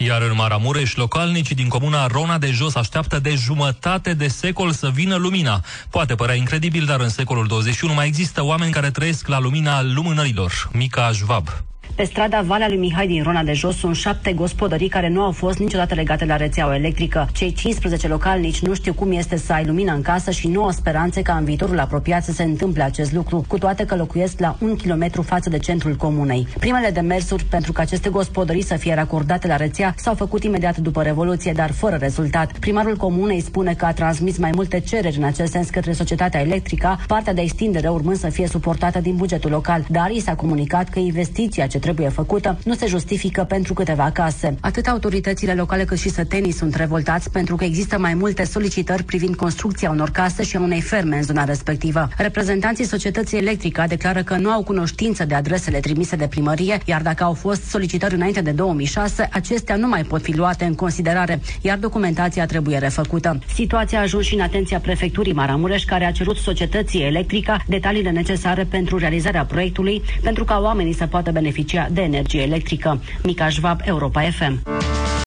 Iar în Maramureș, localnicii din comuna Rona de Jos așteaptă de jumătate de secol să vină lumina. Poate părea incredibil, dar în secolul 21 mai există oameni care trăiesc la lumina lumânărilor. Mica Jvab. Pe strada Valea lui Mihai din Rona de Jos sunt 7 gospodării care nu au fost niciodată legate la rețeaua electrică. Cei 15 localnici nu știu cum este să ai lumină în casă și nu au speranțe ca în viitorul apropiat să se întâmple acest lucru, cu toate că locuiesc la 1 kilometru față de centrul comunei. Primele demersuri pentru ca aceste gospodării să fie racordate la rețea s-au făcut imediat după Revoluție, dar fără rezultat. Primarul comunei spune că a transmis mai multe cereri în acest sens către societatea electrică, partea de extindere urmând să fie suportată din bugetul local, dar i s-a comunicat că investiția ce trebuie făcută nu se justifică pentru câteva case. Atât autoritățile locale cât și sătenii sunt revoltați pentru că există mai multe solicitări privind construcția unor case și a unei ferme în zona respectivă. Reprezentanții societății electrice declară că nu au cunoștință de adresele trimise de primărie, iar dacă au fost solicitări înainte de 2006, acestea nu mai pot fi luate în considerare, iar documentația trebuie refăcută. Situația a ajuns și în atenția prefecturii Maramureș, care a cerut societății electrice detaliile necesare pentru realizarea proiectului, pentru ca oamenii să poată beneficia de energie electrică. Mica Jvab, Europa FM.